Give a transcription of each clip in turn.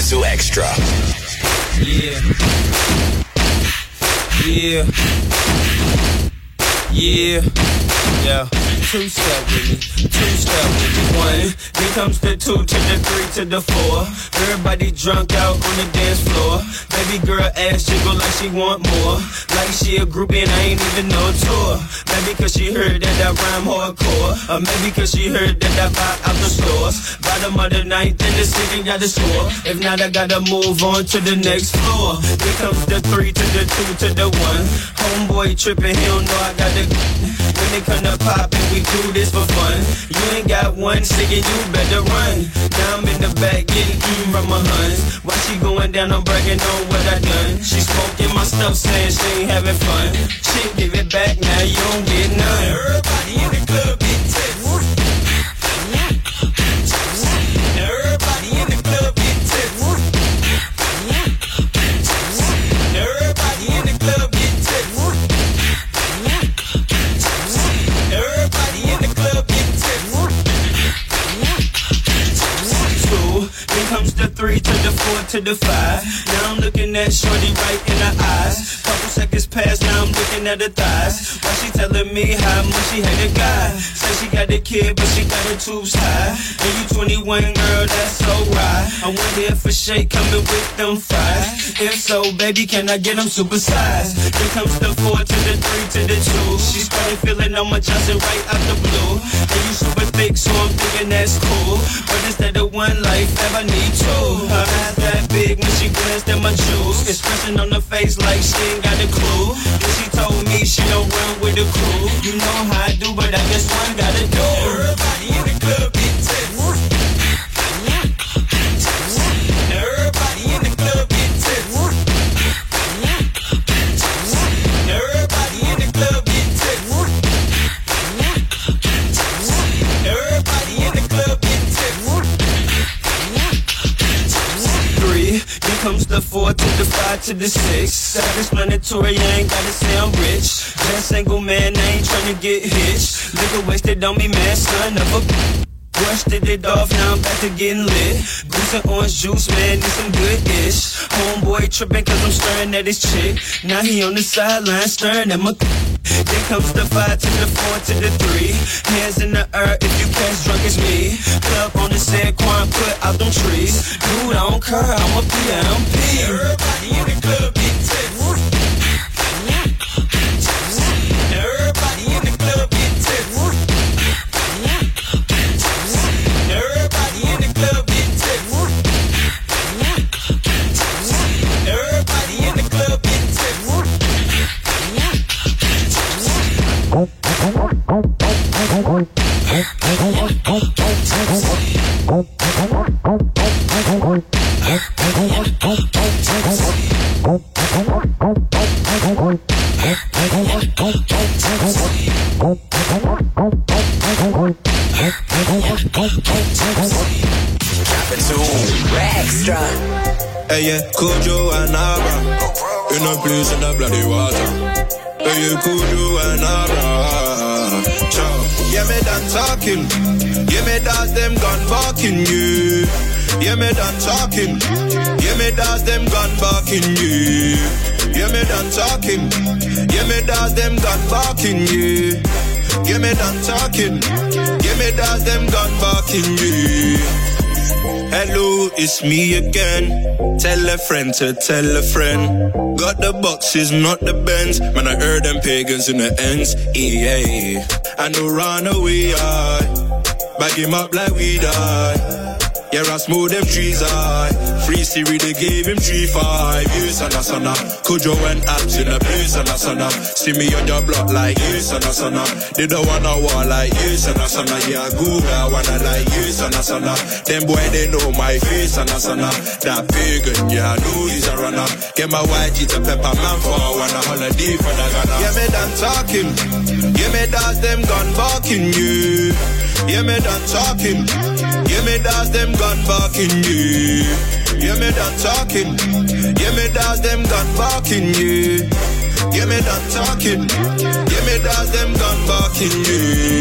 Kapisu Extra. Yeah. Yeah. Yeah. Yeah. Two-step with me, two-step with me. One, then comes the two to the three to the four. Everybody drunk out on the dance floor. Baby girl ass jiggle like she want more. Like she a groupie and I ain't even no tour. Maybe cause she heard that I rhyme hardcore. Or maybe cause she heard that I buy out the stores. Bottom of the ninth in the city got a score. If not, I gotta move on to the next floor. Here comes the three to the two to the one. Homeboy tripping, he don't know I got the. When they come to poppin', we do this for fun. You ain't got one singing, you better run. Now I'm in the back getting from my huns. While she going down, I'm bragging on what I done. She smoking my stuff, saying she ain't having fun. She give it back, now you don't get none. Everybody in the club get tips. Everybody in the club get tips. Everybody in the club get tips. Everybody in the club get tips. Two, then comes the three to the four to the five. Now I'm looking at shorty right in the eyes. Couple seconds pass, now I'm looking at her thighs. While she telling me how much she hate a guy. Say she got a kid, but she got her tubes high. And you 21, girl, that's so right. I wonder if a shake coming with them fries. If so, baby, can I get them supersized? Then comes the four to the three to the two. She started feeling on my Johnson right out the blue. And you super thick, so I'm thinking that's cool. But instead of one life, I need two. Her eyes that big when she glanced at my jewels. Expression on her face like she ain't got a clue. Then she told me she don't run with the crew. You know how I do, but I guess one gotta do. Everybody in the club get tips. Everybody in the club get tips. Everybody in the club get tips. Everybody in the club get tips. Three, then comes the four to the five to the six. Self-explanatory, I ain't gotta say I'm rich. Just single man, I ain't tryna get hitched. Liquor wasted on me, man, son of a. Brushed it off, now I'm back to getting lit. Goose and orange juice, man, need some good-ish. Homeboy tripping cause I'm staring at his chick. Now he on the sideline staring at my. Then comes the five to the four to the three. Hands in the air if you catch drunk as me. Club on the San Juan, put out them trees. Dude, I don't care, I'm a PMP. Everybody in the club get tips. Everybody in the club get tips. Everybody in the club get tips. Everybody in the club get tips. Extra. Hey, yeah, Kojo and Abra. In a place in the bloody water. Hey, yeah, Kojo and Abra. Ciao. Yeah, me done talking. Yeah, me dance them gun barking, yeah. Yeah, me done talking. Yeah, me dance them gun barking, yeah. Yeah, me done talking. Yeah, me dance them gun barking, yeah. Yeah, me done talking. Yeah, me dance them gun barking, yeah. Hello, it's me again. Tell a friend to tell a friend. Got the boxes, not the Benz. Man, I heard them pagans in the ends. Yeah, I know run away, I bag him up like we die. Yeah, I smooth them trees, I free Siri, they gave him 3-5 years, sana. Kojo went apps in the place, sana. See me on your block like you, sana. They don't wanna war like you, sana. Yeah, I go where I wanna like you, sana. Them boy, they know my face, sana. That pagan, yeah, I know he's a runner. Get my white G to pepper man for I wanna holiday for the Ghana. Yeah, me done talking. Yeah, me dance them gun barking, you. Yeah, me done talking. Yeah, me dance them gun barking, yeah. Yeah, me done talking. Yeah, me dance them gun barking, yeah. Yeah, me done talking. Yeah, me dance them gun barking, yeah.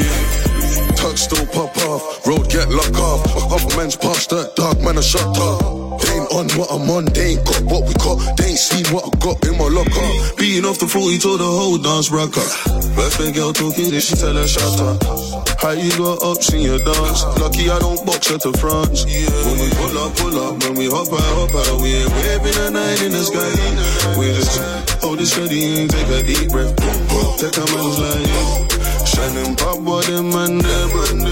Touch still pop off, road get locked off. A couple men's past that dark man a shut up. They ain't on what I'm on. They ain't got what we got. They ain't seen what I got in my locker. Beating off the floor, he told the whole dance rocker. Birthday girl talking, then she tell her shut up. How you got ups in your dance? Lucky I don't box at the France. When we pull up, when we hop out, we ain't waving a night in the sky. We just hold it steady and take a deep breath. Take a man's line, shining pop body man there.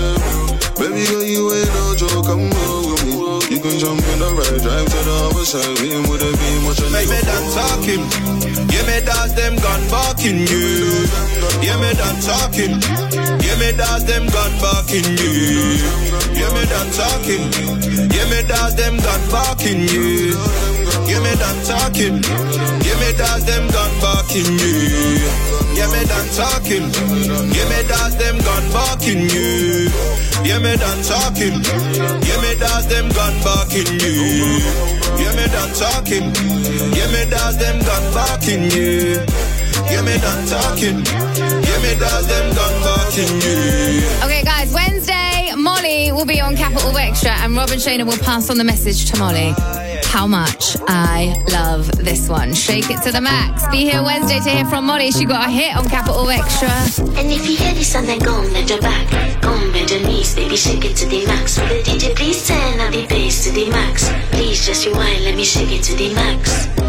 Baby girl, you ain't no joke, come on with me. You can jump in the right, drive to the other side. Beam with a beam, watch a make me done talking. Yeah, me dance them gun barking you. Yeah, me done talking. Yeah, me dance them gun barking you. Yeah, me done talking. Yeah, me dance them gun barking you. Yeah, me done talking. Yeah, me dance them gun barking you. Yeah, me done talking. Yeah, me dance them gun barking you. Yeah, me done talking. Yeah, me dance them gun barking you. Yeah, me done talking. Yeah, me dance them gun barking you. Yeah, me done talking. Yeah, me dance them gun barking you. Okay, guys, Wednesday, Molly will be on Capital Extra and Rob and Shayna will pass on the message to Molly. How much I love this one. Shake it to the max. Be here Wednesday to hear from Molly. She got a hit on Capital Extra. And if you hear this song, then go and bend your back. Go and bend your knees, baby, shake it to the max. Will the DJ please turn up the bass to the max? Please just rewind, let me shake it to the max.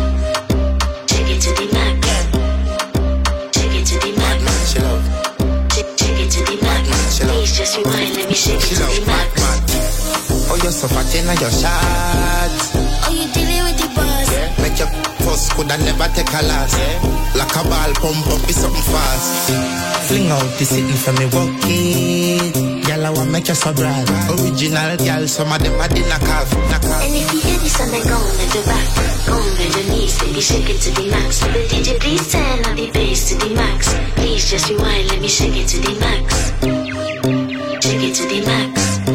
Shake it to the max. Shake it to the max. Shake it to the max. Please just rewind, let me shake it to the max. Oh, you're so fat in your shot. Oh, you dealing with the boss? Yeah. Make your first could I never take a last. Yeah. Like a ball pump up with something fast. Fling out the sitting for me walk it. Y'all I want make you so bright. Original girl, some of them are in a calf. And if you hear this song, then go and bend your back. Go and bend your knees, baby, shake it to the max. Will the DJ please turn up the bass to the max? Please just rewind, let me shake it to the max. Shake it to the max.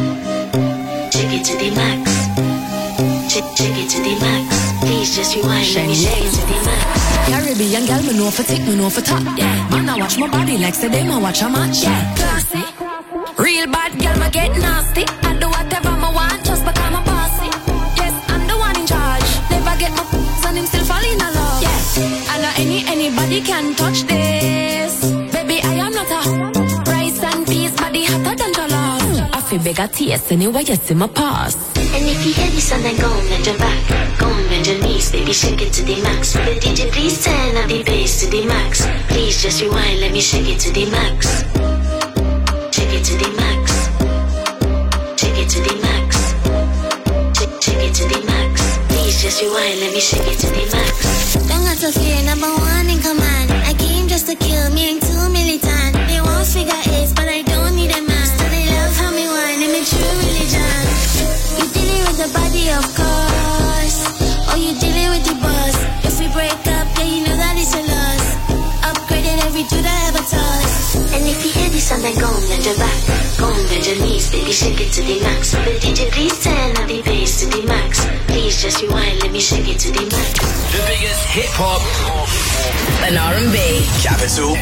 Shake it to the max. Shake it to the max. Please just rewind, let me shake it to the max. Caribbean girl, me know for tick, me know for top. Yeah, man, I watch my body like say them I watch a match. Yeah, classy. Real bad girl, me get nasty. I do whatever I want just because I'm bossy. Yes, I'm the one in charge. Never get my and him still fall in love. Yeah, and anybody can touch this. Baby, I am not a rice and peas, body hotter than jollof. I feel bigger taste anyway, you see my pass. And if you hear this song, then go and bend your back. Go and bend your knees, baby, shake it to the max. Will the DJ please turn up the bass to the max? Please just rewind, let me shake it to the max. Shake it to the max. Shake it to the max. Shake it to the max. Please just rewind, let me shake it to the max. Don't got to fear, number one in command. I came just to kill, me ain't too militant. They won't figure eight, but I don't need a man. Still they love how me whine, I'm a true religion. You dealing with the body, of course. Or you dealing with the boss. If we break up, yeah, you know that it's a loss. Upgraded every dude I ever touched. And if you hear this song, then go and bend your back. Go and bend your knees, baby, shake it to the max. Will the DJ please turn up the bass to the max? Please just rewind, let me shake it to the max. The biggest hip-hop and R&B. Capital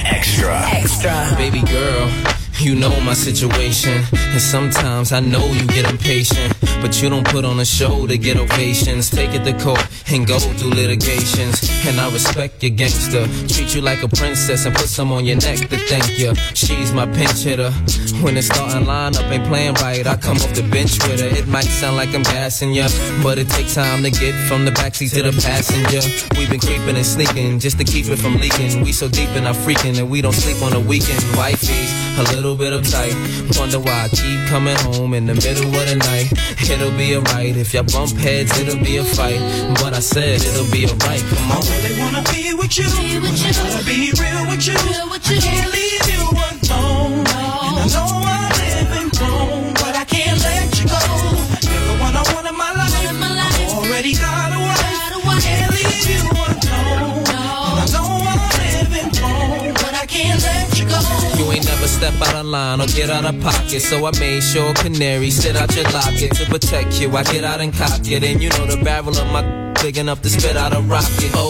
Extra. Baby girl, you know my situation, and sometimes I know you get impatient, but you don't put on a show to get ovations. Take it to court and go through litigations, and I respect your gangster. Treat you like a princess and put some on your neck to thank you. She's my pinch hitter. When the starting lineup ain't playing right, I come off the bench with her. It might sound like I'm gassing ya, but it takes time to get from the backseat to the passenger. We've been creeping and sneaking just to keep it from leaking. We so deep in our freaking and we don't sleep on the weekend. Wifey's a little bit uptight. Wonder why I keep coming home in the middle of the night. It'll be alright. If y'all bump heads, it'll be a fight. But I said it'll be alright. Come on. I really wanna be with you. Wanna be real with you. I can't leave you alone. And I know I'm living wrong, but I can't let you go. You're the one I want in my life. I already got a wife. Can't leave you alone. And I know I'm living wrong, but I can't let you go. You ain't never step out of line or get out of pocket, so I made sure canary sit out your locket. To protect you, I get out and cock it, and you know the barrel of my big enough to spit out a rocket. Oh,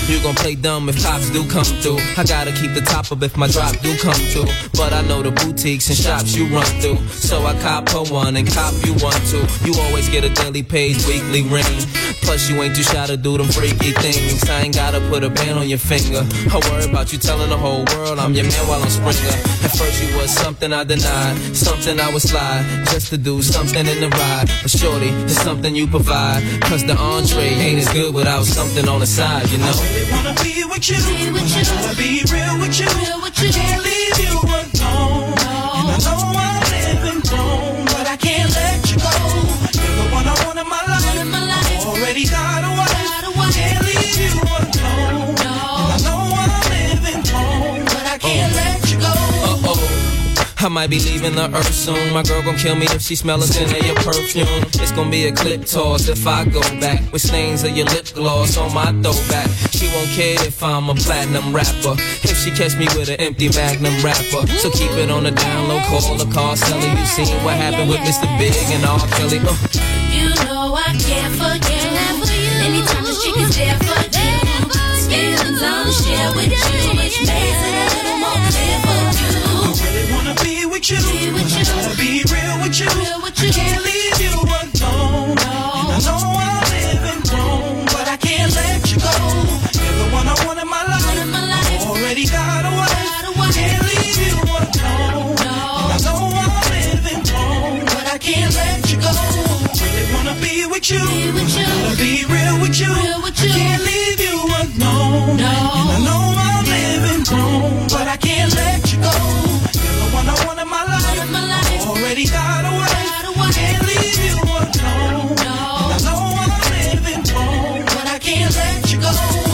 You gon' play dumb if cops do come through. I gotta keep the top up if my drop do come through. But I know the boutiques and shops you run through, so I cop her one and cop you one too. You always get a daily page, weekly ring. Plus you ain't too shy to do them freaky things. I ain't gotta put a band on your finger. I worry about you telling the whole world I'm your man while I'm Springer. At first you was something I denied, something I would slide just to do something in the ride. But shorty, it's something you provide, cause the entree ain't as good without something on the side, you know. I really wanna be with you, I wanna be real with you, I can't leave you alone. And I know I'm living wrong, but I can't let you go. You're the one I want in my life. Already got a wife, can't leave you alone. And I know I'm living wrong, but I can't let you go. I might be leaving the earth soon. My girl gon' kill me if she smell a scent of your perfume. It's gon' be a clip toss if I go back with stains of your lip gloss on my throwback. She won't care if I'm a platinum rapper, if she catch me with an empty Magnum wrapper. So keep it on the down low, call the car seller. You seen what happened with Mr. Big and R. Kelly. You know I can't forget. Anytime the chick is there for you, feelings I'll share with you, which makes it a little more clear for you. I really wanna be with you, I wanna be real with you, I can't leave you alone. And I know I'm living wrong, but I can't let you go. You're the one I want in my life. Already got a wife, can't leave you alone. And I know I'm living wrong, but I can't let you go. Really wanna be with you, wanna be real with you, I can't leave you alone. And I know I'm living wrong, but I can't let you go. You're the one I want in my life. Already got a wife, can't leave you alone. And I know I'm living wrong, but I can't let you go.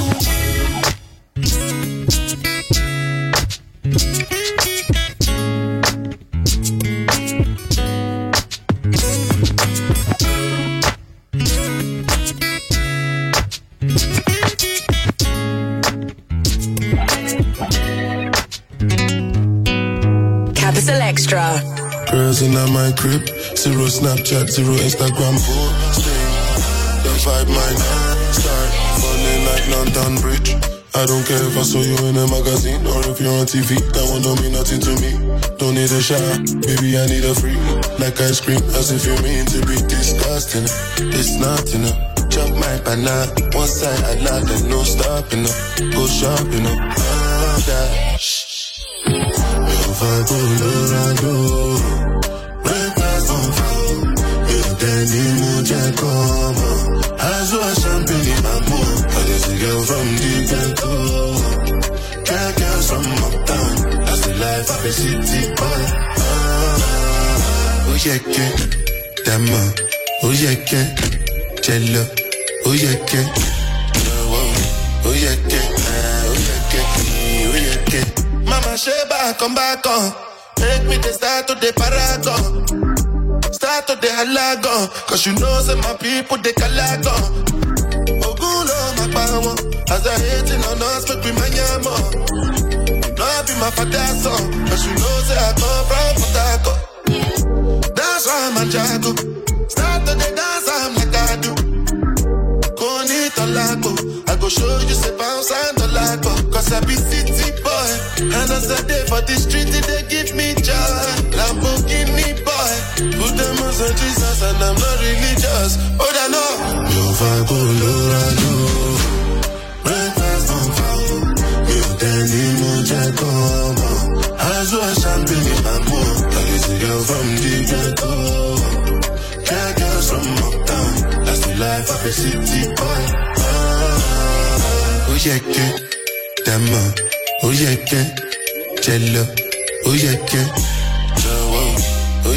Capital Extra. Girls in my crib, 0 Snapchat, 0 Instagram, 4 stay. The vibe might start falling like London Bridge. I don't care if I saw you in a magazine or if you're on TV. That one don't mean nothing to me. Don't need a shower, baby, I need a free. Like ice cream, as if you mean to be disgusting. It's not enough. Chop my banana, one side I nod and no stopping up. Go shopping up, that. If I go Lorado, breakfast on fire. If Danny Muja come, as well champagne in my mood. I just a girl from the ghetto, can't girls from uptown. That's the life of a city boy. Oh yeah, Dama, oh yeah, Jello, oh yeah, oh yeah, Mama Sheba, come back on. Make me the start to the paragon. Start to the halagon. Cause you know say my people they calagon. Ogulo my power. As I hating on us, make me my yamo. No, I be my father's son. Cause you know say I come from Potako. That's why I'm a jago. Start to the dance, I'm like I do. Konito lago. I go show you say bounce and the lago. Cause I be city boy. And as I day for the street, they give me joy. Lamborghini boy. Put them on Jesus and I'm not religious. Oh, I know. Yo, Fago, Lorado. Breakfast on fire. Yo, Danny Muja come. As well champagne in my mood. I get a girl from the ghetto. Can't girls from uptown. That's the life of a city boy. Oh, yeah, Dama. Oh yeah, Jello. Oh yeah, oh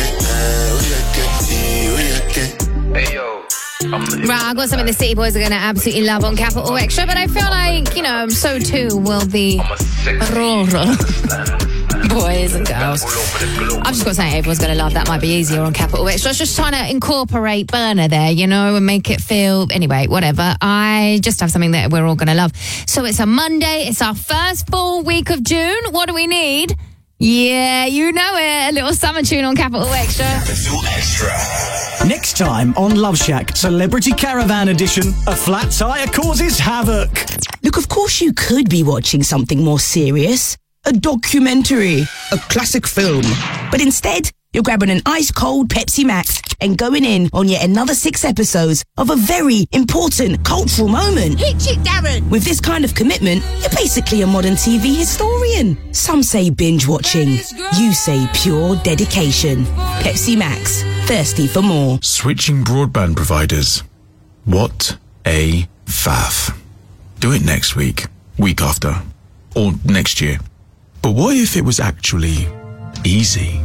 yeah, Hey yo. Right, I've got something the City Boys are going to absolutely love on Capital Extra, but I feel like, you know, so too will the rural boys and girls. I've just got to say, everyone's going to love That Might Be Easier on Capital Extra. I was just trying to incorporate Burner there, you know, and make it feel, anyway, whatever. I just have something that we're all going to love. So it's a Monday. It's our first full week of June. What do we need? Yeah, you know it. A little summer tune on Capital Extra. Capital Extra. Next time on Love Shack Celebrity Caravan Edition, a flat tire causes havoc. Look Look, of course you could be watching something more serious. A documentary, a classic film. But instead, you're grabbing an ice-cold Pepsi Max and going in on yet another 6 episodes of a very important cultural moment. Hit it, Darren! With this kind of commitment, you're basically a modern TV historian. Some say binge-watching. You say pure dedication. Pepsi Max. Thirsty for more. Switching broadband providers. What a faff. Do it next week, week after, or next year. But what if it was actually easy?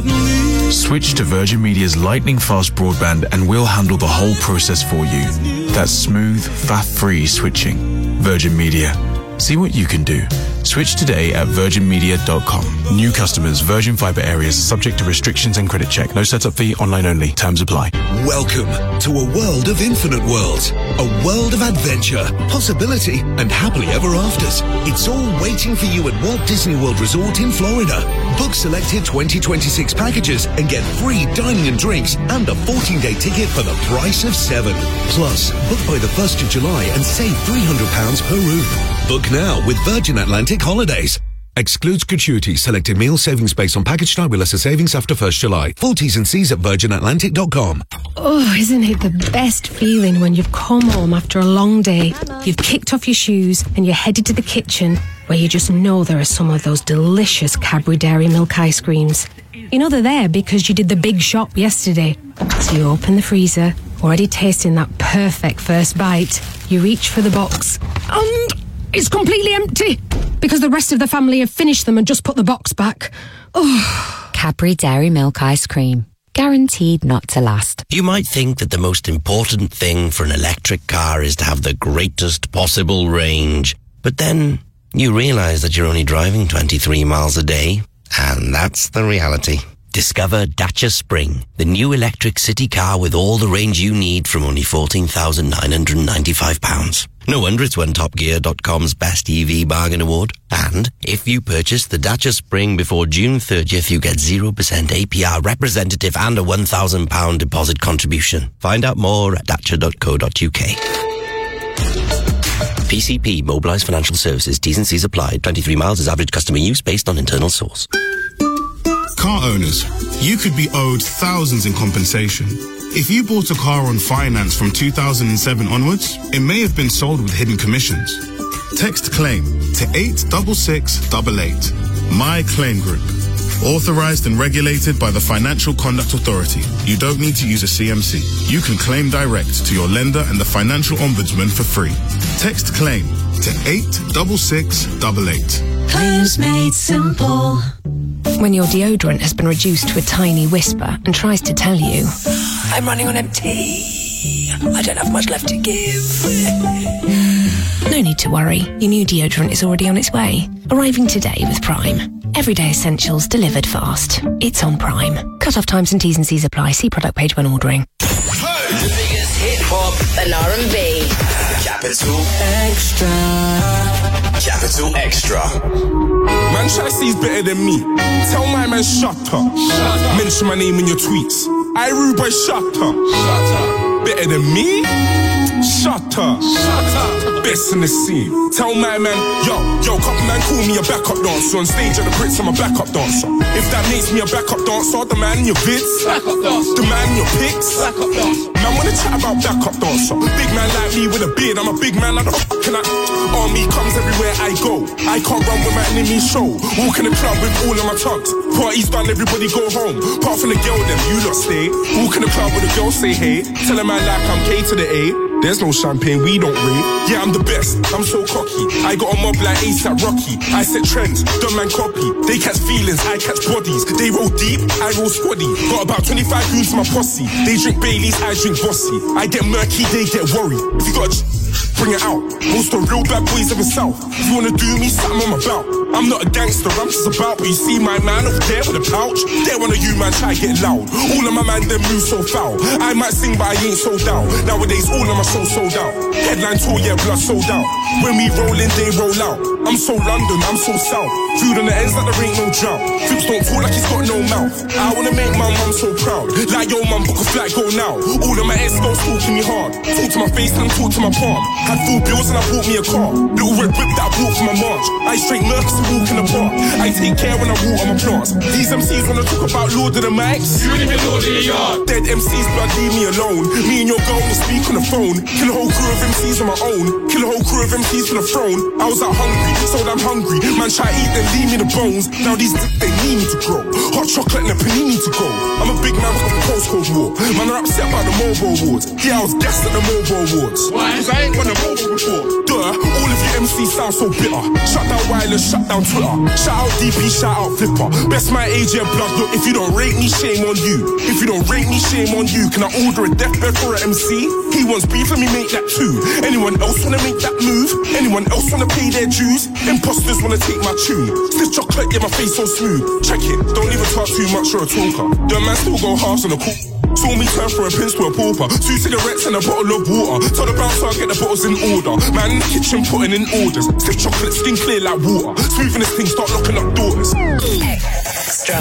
Switch to Virgin Media's lightning-fast broadband and we'll handle the whole process for you. That's smooth, faff-free switching. Virgin Media. See what you can do. Switch today at virginmedia.com. New customers, Virgin Fibre areas, subject to restrictions and credit check. No setup fee, online only. Terms apply. Welcome to a world of infinite worlds. A world of adventure, possibility, and happily ever afters. It's all waiting for you at Walt Disney World Resort in Florida. Book selected 2026 packages and get free dining and drinks and a 14-day ticket for the price of 7. Plus, book by the 1st of July and save £300 per room. Book now with Virgin Atlantic Holidays. Excludes gratuity. Selected meal savings based on package type with lesser savings after 1st July. Full T's and C's at virginatlantic.com. Oh, isn't it the best feeling when you've come home after a long day, you've kicked off your shoes and you're headed to the kitchen where you just know there are some of those delicious Cadbury Dairy Milk ice creams. You know they're there because you did the big shop yesterday. So you open the freezer, already tasting that perfect first bite. You reach for the box and it's completely empty because the rest of the family have finished them and just put the box back. Oh. Cadbury Dairy Milk ice cream. Guaranteed not to last. You might think that the most important thing for an electric car is to have the greatest possible range. But then you realise that you're only driving 23 miles a day. And that's the reality. Discover Dacia Spring, the new electric city car with all the range you need from only £14,995. No wonder it's won TopGear.com's Best EV Bargain Award. And if you purchase the Dacia Spring before June 30th, you get 0% APR representative and a £1,000 deposit contribution. Find out more at dacia.co.uk. PCP, Mobilised Financial Services, T's and C's applied. 23 miles is average customer use based on internal source. Car owners, you could be owed thousands in compensation. If you bought a car on finance from 2007 onwards, it may have been sold with hidden commissions. Text claim to 86688. My Claim Group. Authorized and regulated by the Financial Conduct Authority. You don't need to use a CMC. You can claim direct to your lender and the Financial Ombudsman for free. Text claim to 86688. Claims made simple. When your deodorant has been reduced to a tiny whisper and tries to tell you, I'm running on empty. I don't have much left to give. No need to worry. Your new deodorant is already on its way. Arriving today with Prime. Everyday essentials delivered fast. It's on Prime. Cut-off times and T's and C's apply. See product page when ordering. The biggest hip-hop and R&B. Capital Extra. Capital Extra. Man try to say he's better than me. Tell my man shut up. Mention my name in your tweets. I rude boy shut up. Better than me? Shut up. Best in the scene. Tell my man, yo, couple man call me a backup dancer. On stage at the Brits, I'm a backup dancer. If that makes me a backup dancer, the man in your vids, the man in your pics, man wanna chat about backup dancer. Big man like me with a beard, I'm a big man like the can I? Army comes everywhere I go. I can't run with my enemy show. Walk in the club with all of my tugs. Party's done, everybody go home. Apart from the girl, them you lot stay. Walk in the club with a girl, say hey. Tell a man like I'm K to the A. There's no champagne, we don't rate. Yeah, I'm the best, I'm so cocky. I got a mob like ASAP Rocky. I set trends, don't man copy. They catch feelings, I catch bodies. They roll deep, I roll squaddy. Got about 25 goons in my posse. They drink Baileys, I drink Bossy. I get murky, they get worried. If you got bring it out. Most of the real bad boys of the South. If you wanna do me, something I'm about. I'm not a gangster, I'm just about. But you see my man over there with a pouch. There one of you man try get loud. All of my man them move so foul. I might sing but I ain't sold out. Nowadays all of my shows sold out. Headline tour, yeah, blood sold out. When we roll in, they roll out. I'm so London, I'm so South. Food on the ends like there ain't no drought. Flips don't fall like he's got no mouth. I wanna make my mum so proud. Like yo mum, book a flight, go now. All of my ex-girls talking me hard. Talk to my face and talk to my palm. Had 4 bills and I bought me a car. Little red whip that I bought for my march. I straight Mercs to walk in the park. I take care when I water my plants. These MCs wanna talk about Lord of the Mics. You ain't even Lord of the Yard. Dead MCs, blood, leave me alone. Me and your girl will speak on the phone. Kill a whole crew of MCs on my own. Kill a whole crew of MCs for the throne. I was out hungry, so I'm hungry. Man try to eat, then leave me the bones. Now these they need me to grow. Hot chocolate and a panini to go. I'm a big man from the postcode war. Man are upset about the Marlboro Awards. Yeah, I was guest at the Marlboro Awards. Why? Cause I ain't won a Marlboro before. Duh, all of you MCs sound so bitter. Shut down Wireless, shut down Twitter. Shout out DP, shout out Flipper. Best my age, yeah, blood. Look, if you don't rate me, shame on you. If you don't rate me, shame on you. Can I order a deathbed for an MC? He wants beef, let me make that too. Anyone else wanna make that move? Anyone else wanna pay their dues? Imposters wanna take my tune. Stiff chocolate, get my face so smooth. Check it, don't even talk too much, you're a talker. Your man still go halves on the cool. Saw me turn from a pins to a pauper. 2 cigarettes and a bottle of water. Tell the bouncer I'll get the bottles in order. Man in the kitchen putting in orders. Stiff chocolate, skin clear like water. Smoothing this thing, start locking up doors. Extra.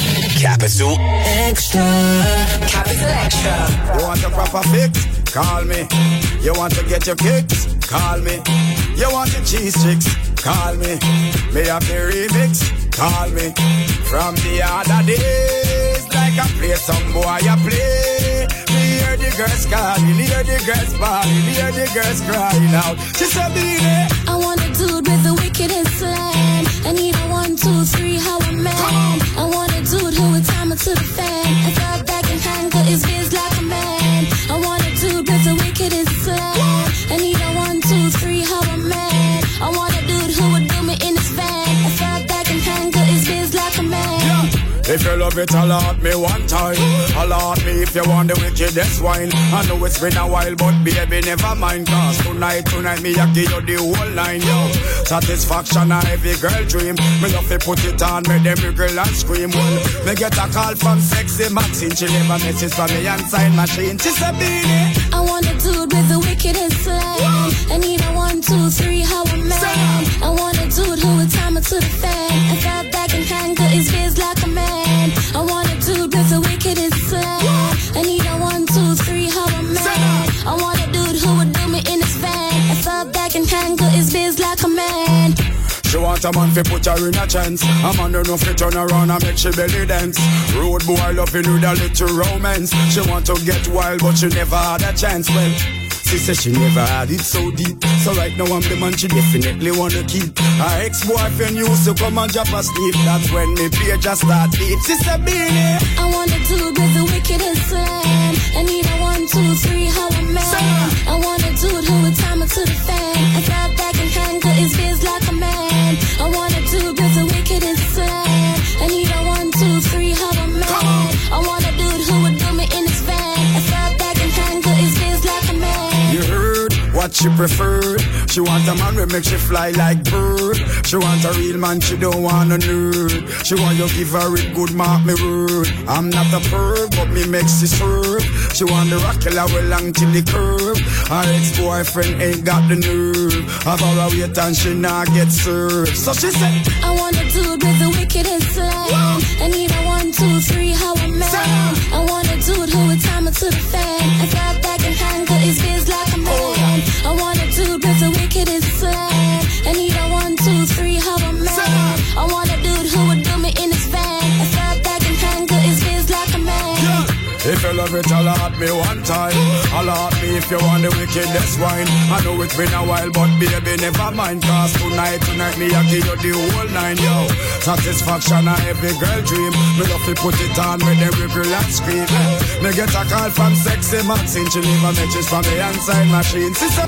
Capital Extra. Capital Extra. You want a proper fix? Call me. You want to get your kicks? Call me. You want the cheese chicks? Call me. Me have the remix? Call me. From the other days, like I play some boy I play. Me hear the girls calling, hear the girls bawling, hear the girls crying out. She said, "Baby, I want a dude with the wickedest slam. I need a 1, 2, 3, how a man. I want a dude who would time it to the fan. I thought back in hand, got his biz like a man. I want a dude with the wickedest slam. I need a 1, 2, 3, how a man. I want a dude who would do me in his van. I thought back in hand, got his biz like a man. Yeah. If you love it, alert me one time. Alert me if you want the wickedest wine. I know it's been a while, but baby, never mind. Cause tonight, me I give you the whole line, yo. Satisfaction a every girl dream. Me love to put it on, make them girl and scream. Well, me get a call from Sexy Maxine. She leave a message from me and sign machine. She said, "Beanie, I want a dude with the wickedest slam. I need a 1, 2, 3, how a man. I want a dude who would time it to the fan. I thought back in hand, got his biz like a man. I want a dude with the wickedest slam. I need a 1, 2, 3, how a man. I want a dude who would do me in his van. I thought back in hand, got his biz like a man. She want a man fi put her in a chance. A man don't know fi turn around and make she belly dance. Road boy loving with a little romance. She want to get wild but she never had a chance. Well, she said she never had it so deep. So right now I'm the man she definitely wanna keep. Her ex-boyfriend used to come and drop asleep. That's when me page just start deep. She said, "Beanie, I want a dude with the wickedest slam. I need a 1, 2, 3, how a man. I want a dude who would time it to the fan. I thought back in hand, got his biz like a man. I want a dude with the wickedest slam. I need a 1, 2, 3, how a man. I want a dude who would do me in his van. I thought back in hand, got his biz like a man. You heard what she preferred. She want a man who make she fly like bird. She want a real man, she don't want a nerd. She want you give her it good, mark me word. I'm not a perv, but me makes she serve. She want the rock killer well long till the curve. Her ex-boyfriend ain't got the nerve. Have her a wait and she not get served. So she said, I want a dude with the wickedest slam. I need a 1, 2, 3, how a man. I want a dude who would time it to the fan. I thought back in hand, got his biz like a man. I want a dude with the wickedest slam. I need a 1, 2, 3, how a man. I want a dude who would do me in his van. I thought back in hand, got his biz like a man. Yeah. If you love it, alert me one time. Alert me if you want the wickedest wine. I know it's been a while, but baby, never mind. Cause tonight, me I give you the whole 9, yo. Satisfaction a every girl dream. Me love to put it on, make them girl and scream. Me get a call from Sexy Maxine. She leave a message from the inside machine. Sister,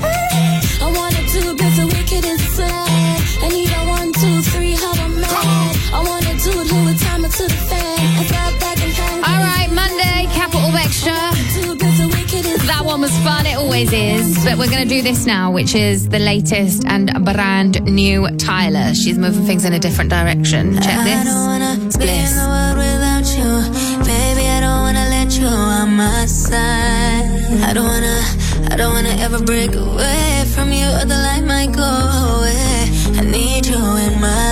I want a dude with the wickedest slam. I need a 1, 2, 3, how a man. I want a dude who would time it to the fan. I thought back in hand. All right, Monday, Capital Extra. That one was fun, it always is. But we're going to do this now, which is the latest and brand new Tyler. She's moving things in a different direction. Check this. I don't wanna be in the world without you. Baby, I don't wanna let you on my side. I don't wanna ever break away from you, or the light might go away. I need you in my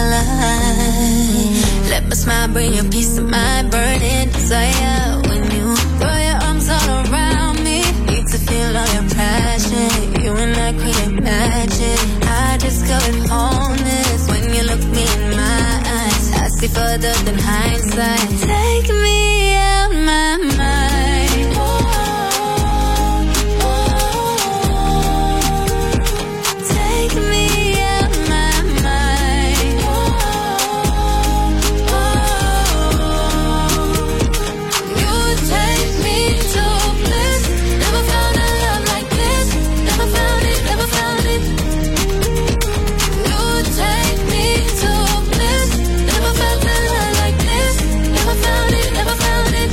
life. Let my smile bring you peace of mind, burning desire. When you throw your arms all around me, need to feel all your passion. You and I create further than hindsight. Take me out my mind. Take me out my mind. You take me to bliss. Never found a love like this. Never found it, never found it. You take me to bliss. Never felt a love like this. Never found it, never found it.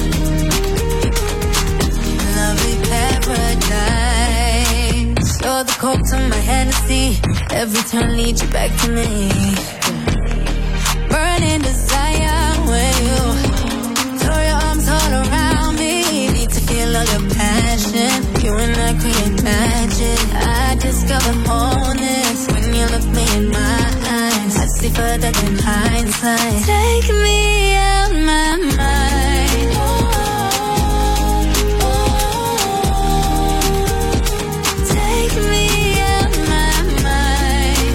Lovely paradise. You're the coke to my Hennessy. Every turn leads you back to me. Burning desire when you throw your arms all around me. Need to feel all your passion. You and I create magic. I discover wholeness when you look me in my eyes. I see further than hindsight. Take me out my mind. Take me out my mind.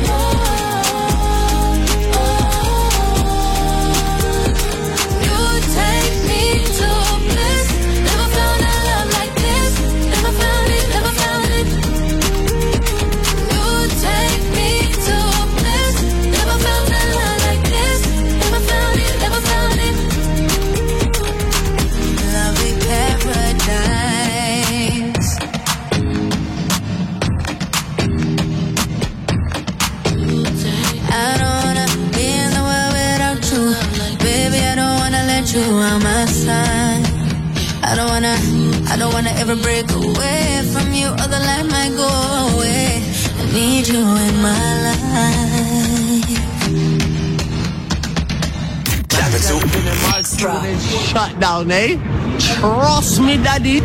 You take me to bliss. Never found a love like this. Never found it, never found it. You take me to bliss. Never found a love like this. Never found it, never found it. Lovely paradise. I don't wanna be in the world without you. Baby, I don't wanna let you out my side. I don't wanna ever break away from you, or the light might go away. I need you in my life. Capital Extra. Shut down, eh? Trust me, daddy.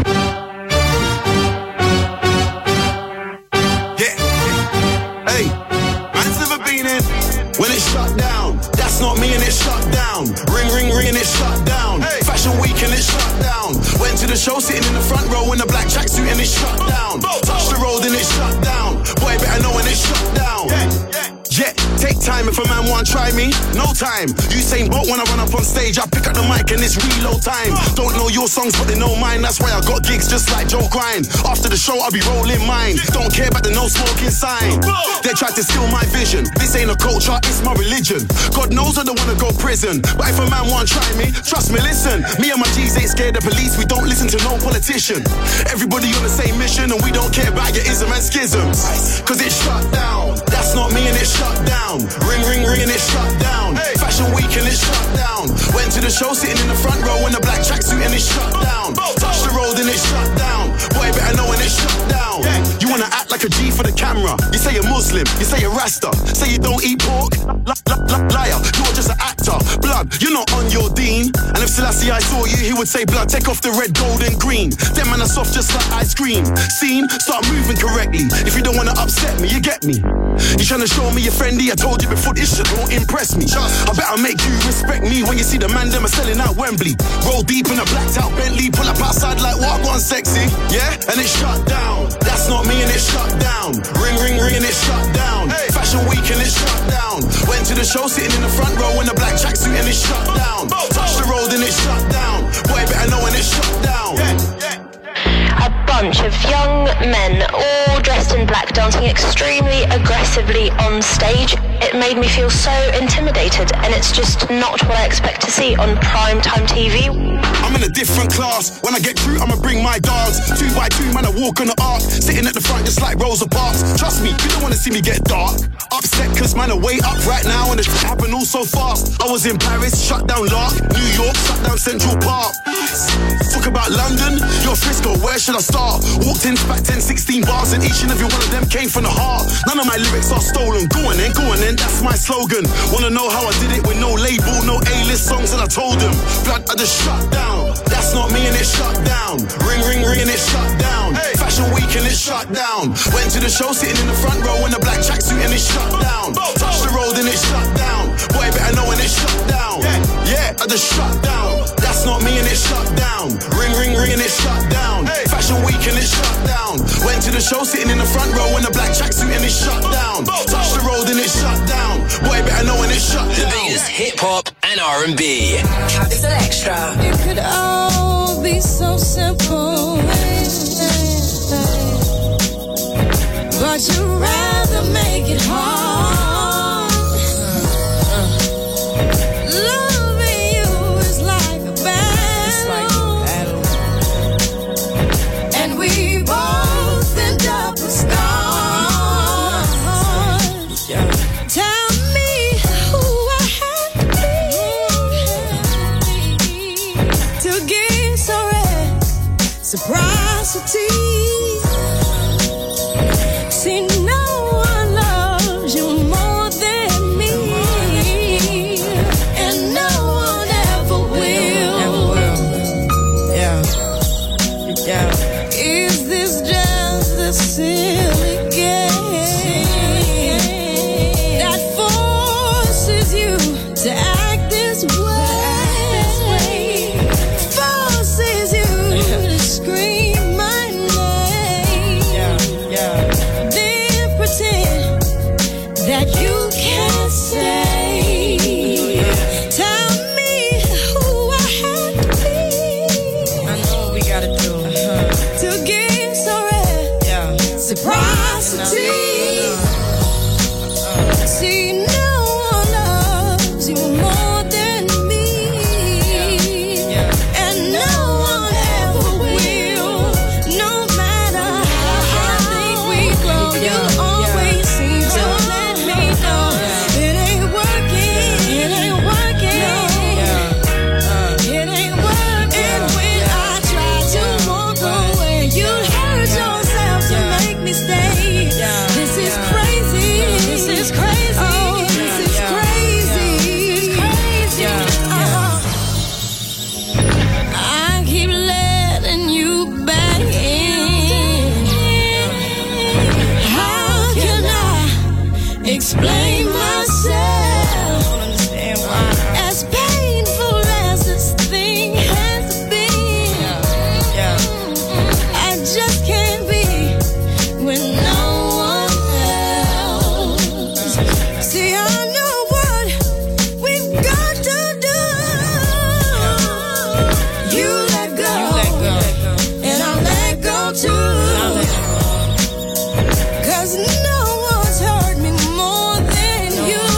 Hey, man's never been in when it's shut down. That's not me and it's shut down. Ring, ring, ring and it's shut down. Fashion week and it's shut down. Went to the show sitting in the front row in a black tracksuit and it's shut down. Touch the road and it's shut down. Boy, better know when it's shut down. Yeah, take time if a man want try me. No time. Usain Bolt when I run up on stage, I pick up the mic and it's reload time. Don't know your songs but they know mine. That's why I got gigs just like Joe Grind. After the show I'll be rolling mine. Don't care about the no smoking sign. They tried to steal my vision. This ain't a culture, it's my religion. God knows I don't wanna go prison, but if a man want try me, trust me, listen. Me and my G's ain't scared of police. We don't listen to no politician. Everybody on the same mission and we don't care about your ism and schisms. Cause it's shut down. That's not me and it's shut down. Ring, ring, ring and it's shut down. Fashion week and it's shut down. Went to the show sitting in the front row in a black tracksuit and it's shut down. Touch the road and it's shut down. Boy, better know when it's shut down. You wanna act like a G for the camera. You say you're Muslim, you say you're Rasta. Say you don't eat pork. Liar, you're just an actor. Blood, you're not on your dean. And if Selassie I saw you, he would say, blood, take off the red, gold and green. Them man are soft just like ice cream. Scene, start moving correctly. If you don't wanna upset me, you get me. You tryna show me you're friendly? I told you before, this shit won't impress me. I better make you respect me when you see the man them are selling out Wembley. Roll deep in a blacked out Bentley, pull up outside like what one sexy. Yeah, and it's shut down. That's not me and it's shut down. Ring, ring, ring and it's shut down. Fashion week and it's shut down. Went to the show sitting in the front row in a black tracksuit and it's shut down. Touch the road and it's shut down. Boy, better know when it's shut down. A bunch of young men, all dressed in black, dancing extremely aggressively on stage. It made me feel so intimidated, and it's just not what I expect to see on primetime TV. I'm in a different class. When I get through, I'ma bring my dogs. 2 by 2, man, I walk on the arc. Sitting at the front just like Rosa Parks. Trust me, you don't wanna see me get dark. Upset cause man are way up right now and it happened all so fast. I was in Paris, shut down Lark. New York, shut down Central Park. Talk about London, you're Frisco, where should I start? Walked in, spat 10, 16 bars and each and every one of them came from the heart. None of my lyrics are stolen. Go on then, that's my slogan. Wanna know how I did it with no label, no A-list songs, and I told them, blood, I just shut down. That's not me and it's shut down. Ring, ring, ring and it's shut down. Fashion week and it's shut down. Went to the show sitting in the front row in a black tracksuit and it's shut down. Touch the road and it's shut down. Boy, better know when it's shut down. Yeah, I just shut down. That's not me and it's shut down. Ring, ring, ring and it's shut down. Fashion week and it's shut down. Went to to the show, sitting in the front row in a black tracksuit and it's shut down. Touch the road and it's shut down. Boy, better know when it's shut down. The biggest hip hop and R&B. Capital Extra. It could all be so simple, but you'd rather make it hard. Loving you is like a battle, and we both end up with scars. Tell me who I have to be to give so reciprocity. See, no one loves you more than me, and no one ever will. Yeah. Is this just a silly game that forces you to act this way? Forces you to scream my name. Then pretend that you can't say. Tell me who I have to be. I know what we gotta do to give so reciprocity. See, no one loves you more than me, and no one ever will. No matter how I think we grow, you always seem to let me know it ain't working. It ain't working. It ain't working. When I try to walk away, you hurt yourself to make me stay. This is crazy. This is crazy. Oh, this is crazy. I keep letting you back in. How can I explain myself? As painful as this thing has been, I just can't be with no one else. See, I know what we've got to do. You let go, and I'll let go too. 'Cause no one's hurt me more than you,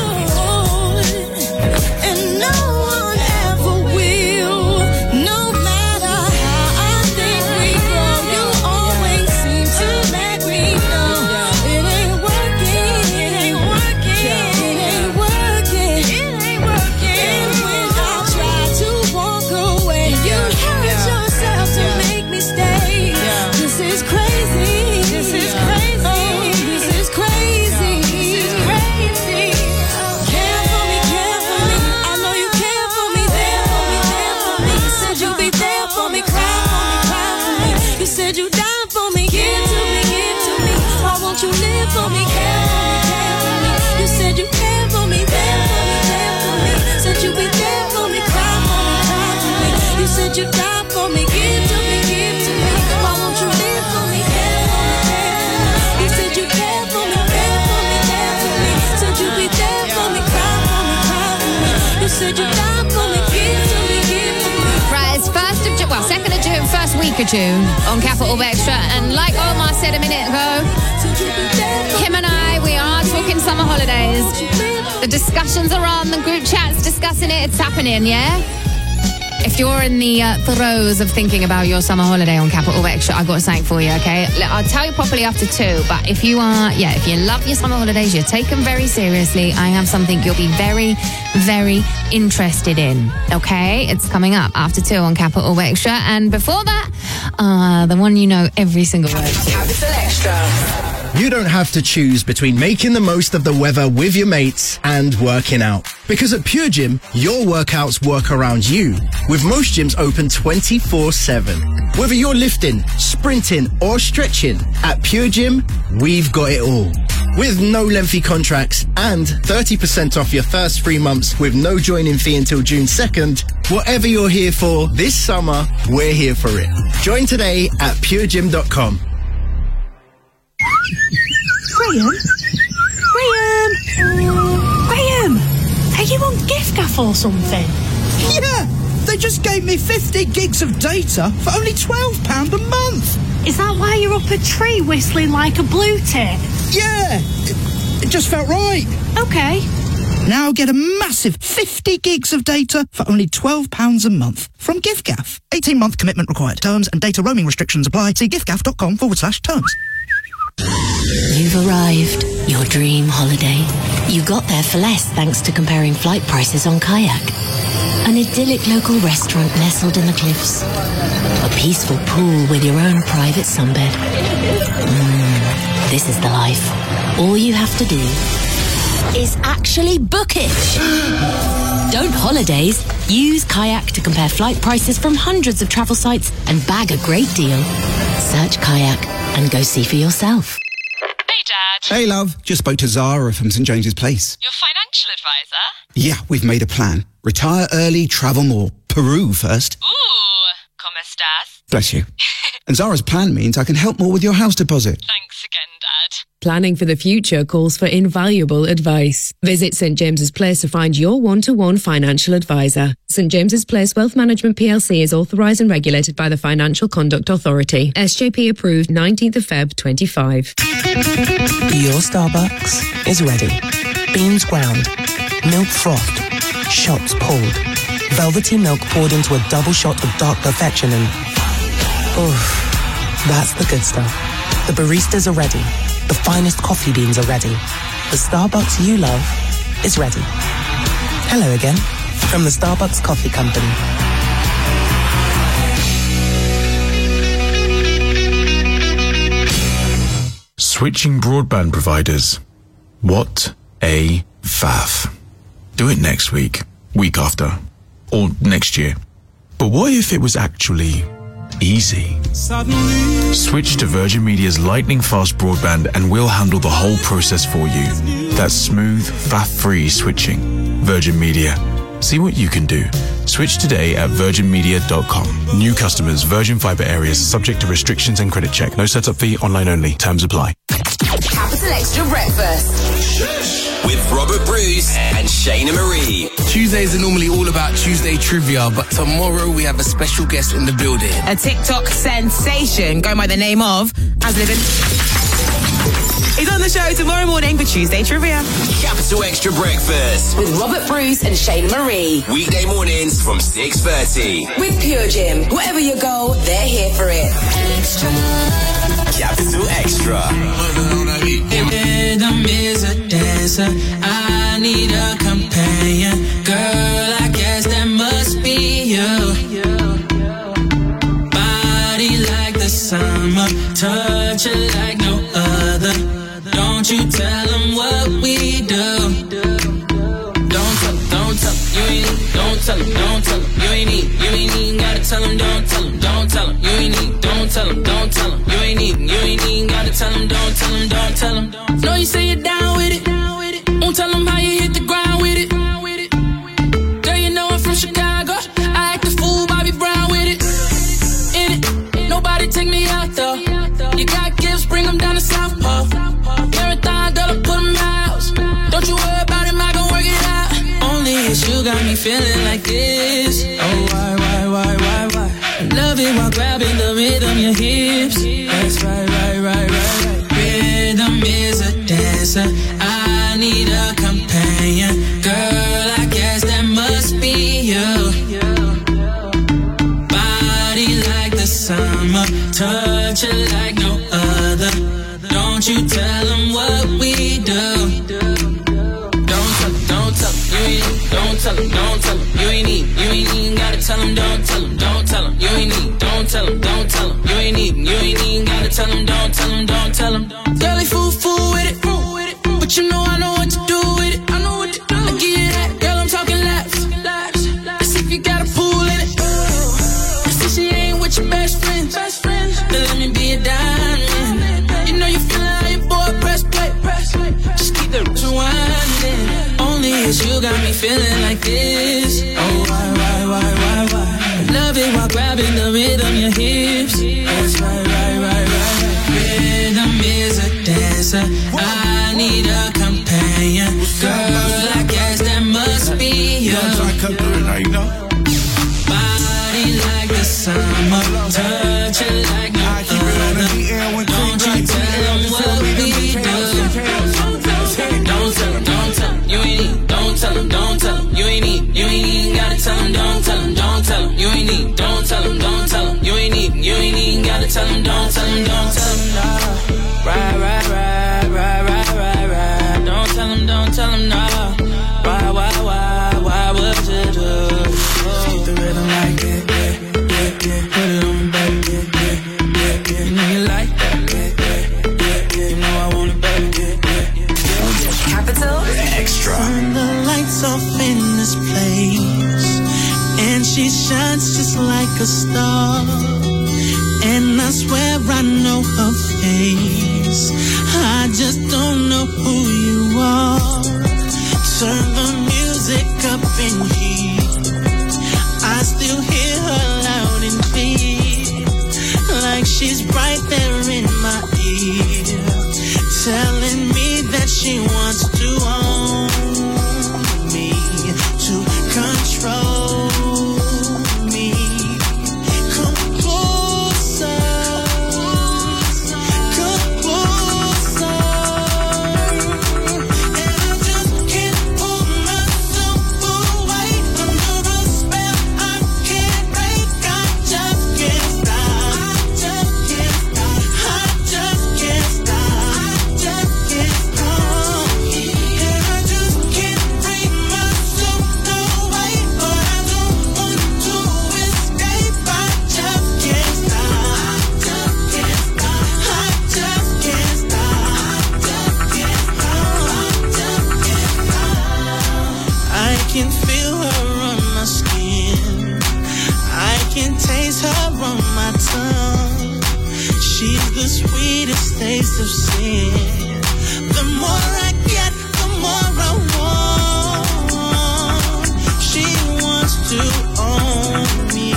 and no one ever will. No matter how I think we grow, you always seem to let me know it ain't working. It ain't working. It ain't working. It ain't working. And when I try to walk away, you hurt yourself to make me stay. This is crazy. This is crazy. Oh, this is crazy. This is crazy. Care for me, care for me. I know you care for me, there for me, there for me. You said you'd be there for me, cry for me, cry for me. You said you'd die for me, give to me, give to me. Why won't you live for me, care for me, care for me. You said you care for me, there for me, there for me. Said you'd be there for me, cry for me, cry for me. You said you'd die for me, give to me, give to me. Why won't you live for me, care for me, care for me. You said you care for me, care for me, care for me. Said you'd be there for me, cry for me, cry for me. You said you'd die for me, give to me, give to me. Right, it's 2nd of June, first week of June on Capital Extra. And like Omar said a minute ago, Kim and I, we are talking summer holidays. The discussions are on, the group chat's discussing it, it's happening, yeah? If you're in the throes of thinking about your summer holiday on Capital Extra, I've got something for you, okay? I'll tell you properly after 2, but if you love your summer holidays, you take them very seriously, I have something you'll be very, very interested in, okay? It's coming up after 2 on Capital Extra, and before that, the one you know every single word to. Capital Extra. You don't have to choose between making the most of the weather with your mates and working out. Because at Pure Gym, your workouts work around you. With most gyms open 24/7. Whether you're lifting, sprinting or stretching, at Pure Gym, we've got it all. With no lengthy contracts and 30% off your first 3 months with no joining fee until June 2nd, whatever you're here for this summer, we're here for it. Join today at puregym.com. Graham! Are you on giffgaff or something? Yeah! They just gave me 50 gigs of data for only £12 a month! Is that why you're up a tree whistling like a blue tit? Yeah! It just felt right. Okay. Now get a massive 50 gigs of data for only £12 a month from giffgaff. 18-month commitment required. Terms and data roaming restrictions apply. See giffgaff.com/terms. You've arrived. Your dream holiday. You got there for less thanks to comparing flight prices on Kayak. An idyllic local restaurant nestled in the cliffs. A peaceful pool with your own private sunbed. This is the life. All you have to do is actually book it. Don't holidays. Use Kayak to compare flight prices from hundreds of travel sites and bag a great deal. Search Kayak and go see for yourself. Hey, Dad. Hey, love. Just spoke to Zara from St James's Place. Your financial advisor? Yeah, we've made a plan. Retire early, travel more. Peru first. Ooh, ¿cómo estás? Bless you. And Zara's plan means I can help more with your house deposit. Thanks again, Dad. Planning for the future calls for invaluable advice. Visit St James's Place to find your one-to-one financial advisor. St James's Place Wealth Management PLC is authorised and regulated by the Financial Conduct Authority. SJP approved 19th of Feb 25. Your Starbucks is ready. Beans ground, milk frothed, shots pulled, velvety milk poured into a double shot of dark perfection and... oof, that's the good stuff. The baristas are ready. The finest coffee beans are ready. The Starbucks you love is ready. Hello again, from the Starbucks Coffee Company. Switching broadband providers. What a faff. Do it next week, week after, or next year. But what if it was actually easy? Switch to Virgin Media's lightning-fast broadband and we'll handle the whole process for you. That's smooth, faff-free switching. Virgin Media. See what you can do. Switch today at virginmedia.com. New customers, Virgin Fibre areas, subject to restrictions and credit check. No setup fee, online only. Terms apply. Capital Extra Breakfast with Robert Bruce and Shayna Marie. Tuesdays are normally all about Tuesday trivia, but tomorrow we have a special guest in the building. A TikTok sensation going by the name of Aslivin. He's on the show tomorrow morning for Tuesday trivia. Capital Extra Breakfast with Robert Bruce and Shayna Marie. Weekday mornings from 6:30 with Pure Gym. Wherever you go, they're here for it. Extra. Capital Extra. Rhythm is a dancer. I need a companion. Girl, I guess that must be you. Body like the summer, touch it like no other. Don't you tell them what we do. Don't tell them, you ain't need, don't tell them, you ain't even gotta tell them, don't tell them, you ain't need, don't tell them, you ain't even gotta tell them, don't tell them. Know you say you're down with it, won't tell them how you hit the ground with it. Girl, you know I'm from Chicago, I act a fool, Bobby Brown with it. In it, nobody take me out though. You got gifts, bring them down to South Pole. Marathon, girl, I put them house. Don't you worry about him, I gon' work it out. Only it's you got me feeling like this. Oh, why? I love it while grabbing the rhythm, your hips. That's right. Rhythm is a dancer. I need a companion. Girl, I guess that must be you. Body like the summer, touch it like no other. Don't you tell them what we do. Don't tell them, you ain't even gotta tell them, don't tell them, you ain't need, don't tell them, you ain't even gotta tell them, don't tell them. Girl, they fool with it, but you know I know what to do with it. I give you that, girl, I'm talking laps. Let's see if you got a pool in it. Let's see she ain't with your best friend. Then let me be a diamond. You know you feeling how your boy press play. Just keep the rewinding. Only it's you got me feeling like this. Oh, why? I love it while grabbing the rhythm, your hips. That's right. Rhythm is a dance. said, I need a companion. Girl, I guess that must be you. Body like the summer, touch it like no other. Don't you tell them what we do. Don't tell them, you ain't need. Don't tell them, you ain't need. You ain't even gotta tell them, don't tell them, you ain't need. Don't tell them, you ain't need. You ain't even gotta tell them, don't tell them, no. Right. Don't tell them, no. Why would you do? Keep the rhythm like it, yeah. Put it on me, baby, yeah. You know you like that, yeah. You know I want it, baby, yeah. Capital Extra. Turn the lights off in this place, and she shines just like a star. And I swear I know her face, I just don't know who you are. Turn the music up in here, I still hear her loud and clear, like she's right there in my ear, telling me that she wants to own me, to control me. Come closer, come closer, and I just can't pull myself away under a spell I can't break. I just can't stop, I just can't stop, I just can't stop, I just can't stop, and I just can't bring myself away, but I don't want to escape. I just can't stop, I just can't stop, I just can't stop, I can feel her on my skin, I can taste her on my tongue. She's the sweetest taste of sin. The more I get, the more I want. She wants to own me.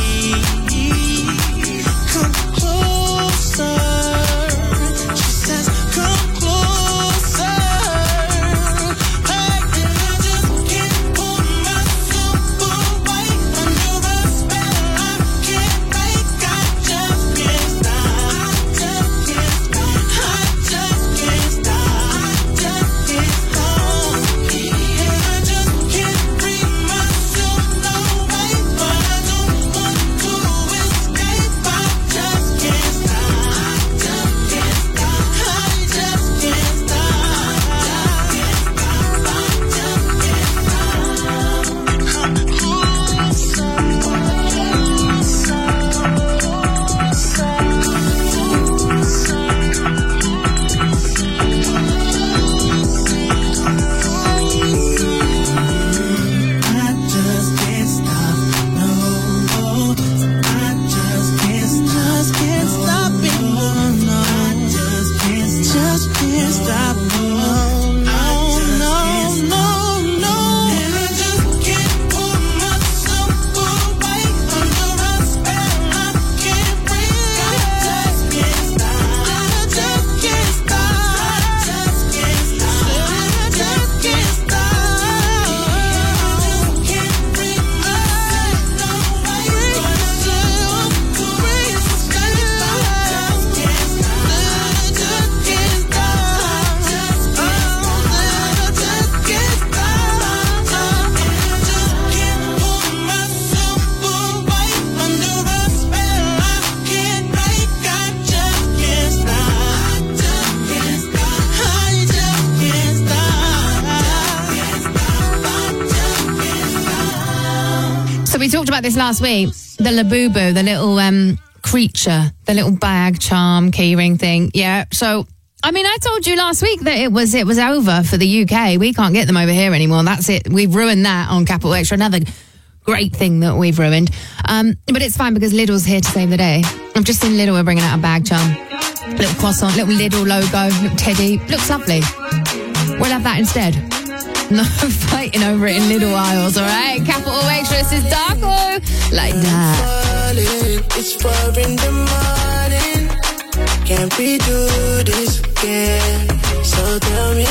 Come closer, she says, come closer. Hey, and I just can't pull myself away under a spell I can't break. I just can't stop, I just can't stop, I just can't stop, I just can't stop, and I just can't bring myself away, but I don't want to escape. I just can't stop, I just can't stop, I just can't stop, Come closer, I just can't stop, no. I just can't stop it, no. I just can't stop, no. And I just can't pull myself away under a spell I can't break. I just can't stop, I just can't stop, I just can't stop, I just can't stop. I just can't bring myself away, but I just want to escape. I just can't stop, I just can't stop, I just can't stop, and I just can't pull myself away under a spell I can't break. I just can't stop, I just can't stop, I just can't stop. So we talked about this last week, the Labubu, the little creature, the little bag charm keyring thing. Yeah. So I mean, I told you last week that it was over for the UK. We can't get them over here anymore. That's it. We've ruined that on Capital Extra. Another great thing that we've ruined. But it's fine because Lidl's here to save the day. I've just seen Lidl are bringing out a bag charm. Little croissant, little Lidl logo, little teddy. Looks lovely. We'll have that instead. No fighting over it in Lidl aisles, all right? Capital Extra, this is Darko. Like that. It's 4 in the morning. Can't we do this again? So tell me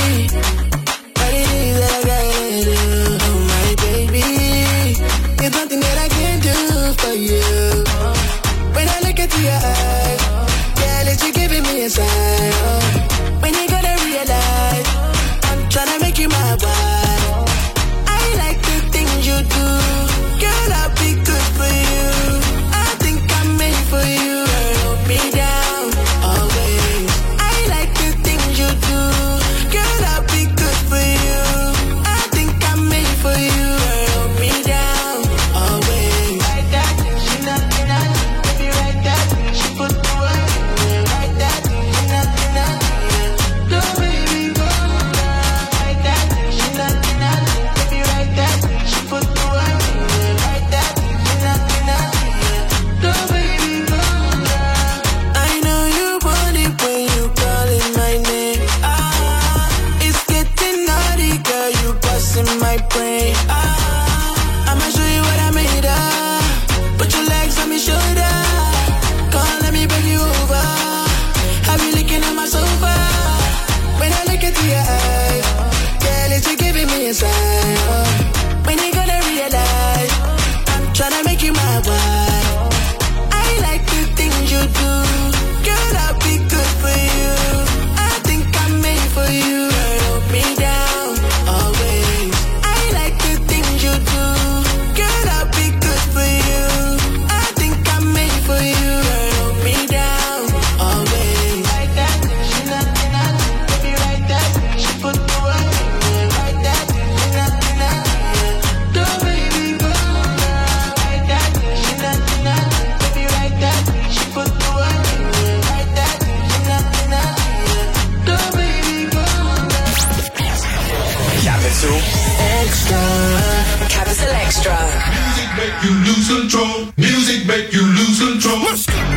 what it is that I gotta do. Oh my baby, there's nothing that I can't do for you. When I look into your eyes, girl, it's you giving me a sign. When you gonna realize I'm tryna make you my wife. I like the things you do, girl, I'll be good for you. I think I'm made for you. Hold me down always. I like the things you do, girl, I'll be good for you. I think I'm made for you. Hold me down always. Like that, she not baby, like that, she put the work in. Like that, she not no baby, go like that, she not baby, like that, she put the work in. Like that, she not no baby, go. I know you want it when you calling my name. It's getting naughty, girl, you busting my brain. I'ma show you what I made of. Put your legs on me shoulder. Come on, let me bring you over. Have you looking at my sofa? When I look into your eyes, girl, it's you giving me a sign. When you gonna realize I'm tryna make you my wife. I like the things you do, girl, I'll be good for you. I think I'm made for you. Hold me down always. I like the things you do, girl, I'll be good for you. I think I'm made for you. Hold me down always. Like that, she not baby, like that, she put the work in. Like that, she not no baby, go. Like that, she not baby, like that, she put the work in. Like that, she not no baby, go. Capital Extra. Capital Extra. Music make you lose control. Music make you lose control. Let's go.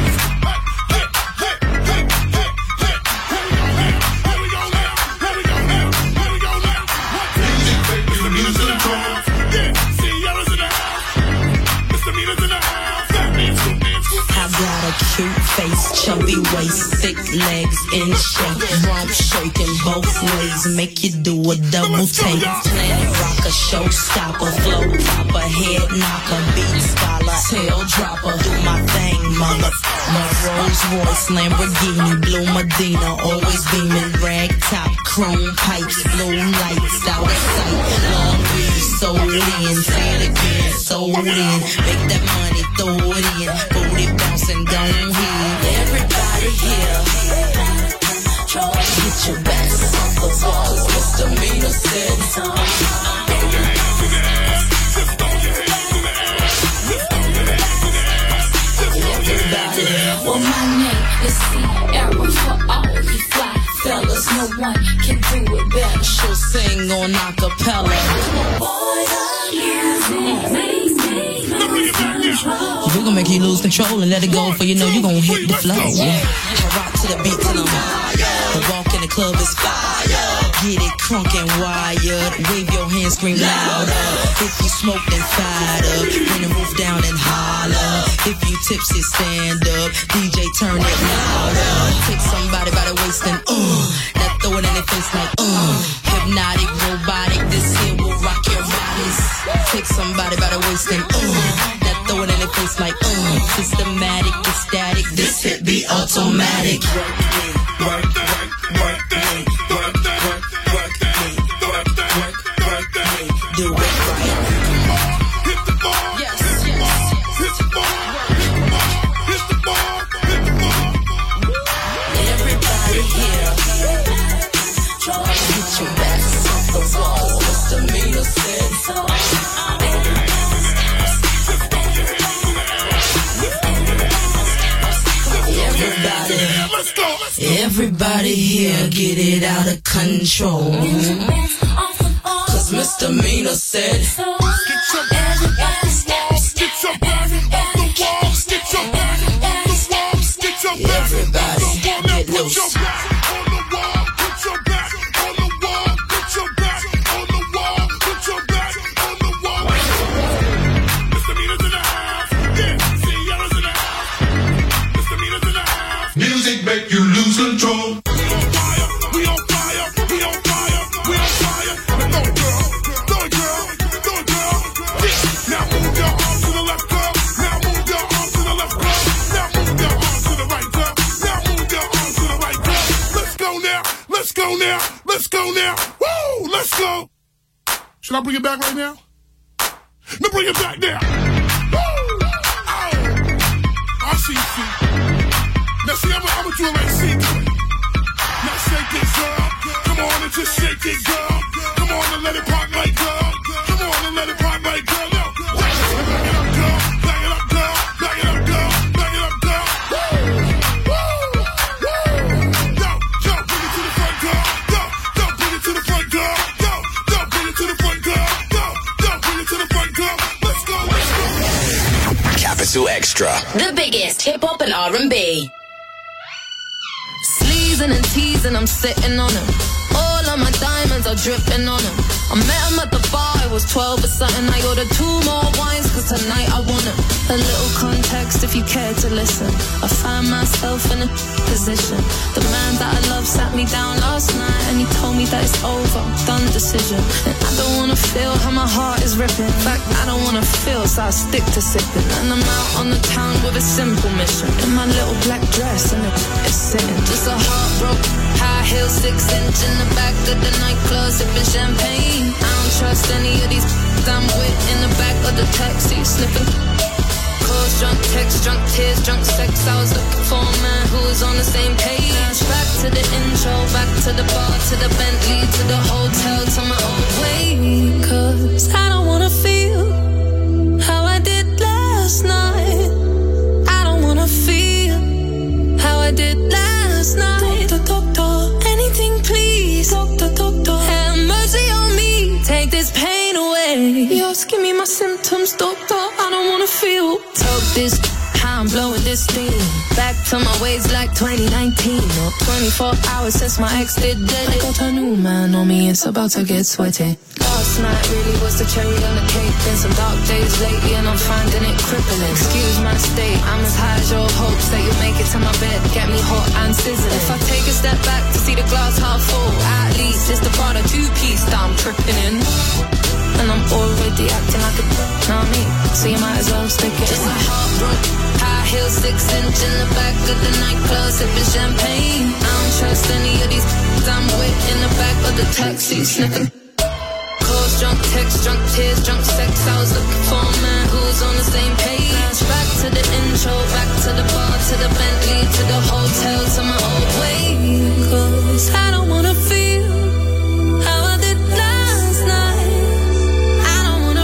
Music make you lose control. Yeah, see yellows in the house. Mr. Meters in the house. That means good, means good. I got a cute face, chubby waist, thick legs in shape, rump shaking both ways, make you do a double take. Planet rocker, showstopper, flow popper, head knocker, beat scholar, tail dropper, do my thing, mother. My Rolls Royce, Lamborghini, blue Medina, always beaming, rag top, chrome pipes, blue lights, out of sight. Long weed, sold in, say it again, sold in, make that money, throw it in, booty bouncing down here. Everybody here, get your backs on the walls, misdemeanor said. Everybody, well, my name is Sierra for all you fly fellas. No one can do it better. She'll sing on acapella. We're gonna make you lose control and let it go, for you know you gonna hit the flow. I rock to the beat till I'm high. The walk in the club is fire. Get it crunk and wired. Wave your hands, scream louder. If you smoke, then fired up. Bring the roof down and holler. If you tipsy, stand up. DJ, turn it louder. Take somebody by the waist and now throw it in their face like hypnotic, robotic. This here will rock your bodies. Take somebody by the waist and now throw it in their face like systematic, ecstatic. This hit be automatic. Work, work, do it right. Hit the bar. Yes, hit the bar. Hit the bar. Hit the bar. Everybody here, get your backs off the walls. Misdemeanor said so. Everybody here, get it out of control. Cause misdemeanor said so. Get your back off the walls. Get your back off the walls. Get your back off the walls. Get your back everybody off the wall. get Put loose. your back on the wall. Put your back on the wall. Put your back on the wall. Put your back on the wall. Misdemeanors in the house. Yeah, see yellows in the house. Misdemeanors in the house. Music make you lose control. We on fire. We on fire. now. Let's go now. Let's go now. Woo! Let's go. Should I bring it back right now? No, bring it back now. Woo! Oh. I see. Now see, I'ma do it like C. Now shake it, girl. Come on and just shake it, girl. Come on and let it pop like girl. Come on and let it pop like girl. Yo, back it up, girl. Back it up, girl. Back it up, girl. Back it up, girl. Woo! Woo! Woo! Yo, bring it to the front, girl. Yo, bring it to the front, girl. Yo, bring it to the front, girl. Yo, bring it to the front, girl. Let's go, let's go. Capital Extra. The biggest hip hop and R&B. Sleezing and teasing, I'm sitting on them. All of my diamonds are dripping on them. I met him at the bar, I was 12 or something. I ordered 2 more wines, cause tonight I want it. A little context if you care to listen. I find myself in a position. The man that I love sat me down last night and he told me that it's over, done decision. And I don't wanna feel how my heart is ripping. In fact, I don't wanna feel, so I stick to sipping. And I'm out on the town with a simple mission. In my little black dress and it's sitting. Just a heartbroken, high heel, 6-inch in the back of the nightclub, sipping champagne. I don't trust any of these I'm with in the back of the taxi, sniffing calls, drunk texts, drunk tears, drunk sex. I was looking for a man who was on the same page. Back to the intro, back to the bar, to the Bentley, to the hotel, to my old way. Cause I don't wanna feel how I did last night. I don't wanna feel how I did last night. Doctor, anything please. Doctor, have mercy on me. Take this pain away. Yes, give me my symptoms, doctor. I don't wanna feel. Talk this, how I'm blowing this steam. Back to my ways like 2019. Or 24 hours since my ex did dead. I got a new man on me, it's about to get sweaty. Last night really was the cherry on the cake. Been some dark days lately and I'm finding it crippling. Excuse my state, I'm as high as your hopes that you'll make it to my bed. Get me hot and sizzling. If I take a step back to see the glass half full, at least it's the part of 2-piece that I'm tripping in. And I'm already acting like a know what I mean? So you might as well stick it. Just a heartbroken, high heel, 6-inch in the back of the nightclub, sipping champagne. I don't trust any of these I'm with in the back of the taxi, sniffing calls, drunk texts, drunk tears, drunk sex. I was looking for a man who was on the same page. Back to the intro, back to the bar, to the Bentley, to the hotel, to my old way. Cause I don't wanna feel how I did last night. I don't wanna